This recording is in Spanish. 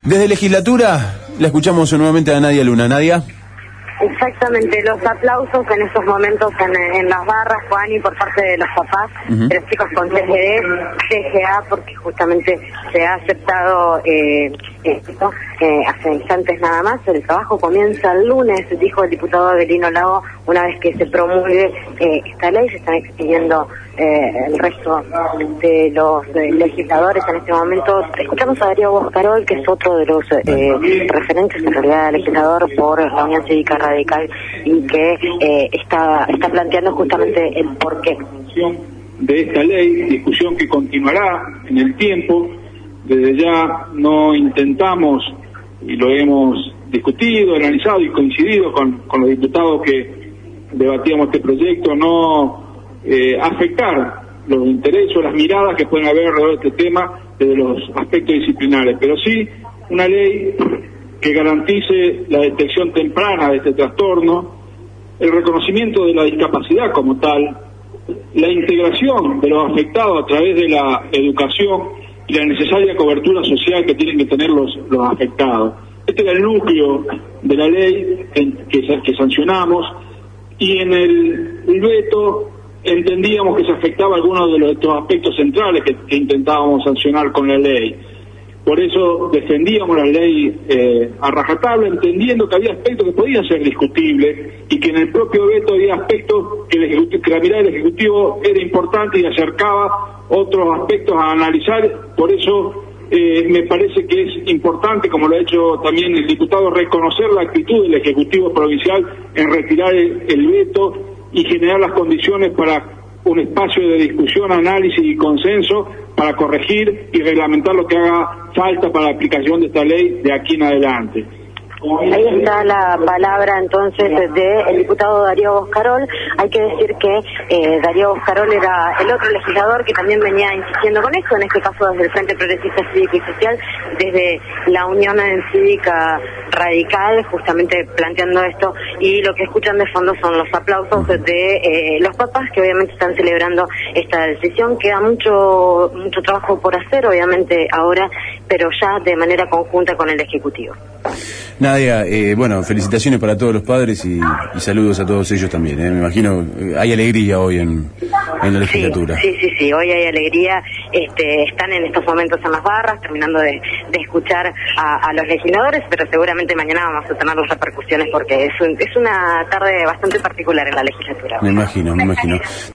Desde legislatura, la escuchamos nuevamente a Nadia Luna. Nadia. Exactamente, los aplausos en estos momentos en las barras, Juani, por parte de los papás, de los chicos con CGA, porque justamente se ha aceptado esto hace instantes nada más. El trabajo comienza el lunes, dijo el diputado Avelino Lago, una vez que se promulgue esta ley. Se están expidiendo el resto de los legisladores en este momento. Escuchamos a Darío Boscarol, que es otro de los referentes, en realidad, legislador por la Unión Cívica Radical, y que está planteando justamente el porqué de esta ley, discusión que continuará en el tiempo. Desde ya no intentamos, y lo hemos discutido, analizado y coincidido con los diputados que debatíamos este proyecto, no afectar los intereses o las miradas que pueden haber alrededor de este tema desde los aspectos disciplinares, pero sí una ley que garantice la detección temprana de este trastorno, el reconocimiento de la discapacidad como tal, la integración de los afectados a través de la educación y la necesaria cobertura social que tienen que tener los afectados. Este era el núcleo de la ley que sancionamos, y en el veto entendíamos que se afectaba algunos de estos aspectos centrales que intentábamos sancionar con la ley. Por eso defendíamos la ley a rajatabla, entendiendo que había aspectos que podían ser discutibles y que en el propio veto había aspectos que la mirada del Ejecutivo era importante y acercaba otros aspectos a analizar. Por eso me parece que es importante, como lo ha hecho también el diputado, reconocer la actitud del Ejecutivo Provincial en retirar el veto y generar las condiciones para un espacio de discusión, análisis y consenso para corregir y reglamentar lo que haga falta para la aplicación de esta ley de aquí en adelante. Ahí está la palabra entonces del diputado Darío Boscarol. Hay que decir que Darío Boscarol era el otro legislador que también venía insistiendo con esto, en este caso desde el Frente Progresista Cívico y Social, desde la Unión Cívica Radical, justamente planteando esto, y lo que escuchan de fondo son los aplausos de los papás, que obviamente están celebrando esta decisión. Queda mucho trabajo por hacer, obviamente, ahora, pero ya de manera conjunta con el Ejecutivo. Nadia, bueno, felicitaciones para todos los padres y saludos a todos ellos también. Me imagino, hay alegría hoy en la legislatura. Sí, hoy hay alegría. Están en estos momentos en las barras, terminando de escuchar a los legisladores, pero seguramente mañana vamos a tener las repercusiones porque es una tarde bastante particular en la legislatura. Me imagino.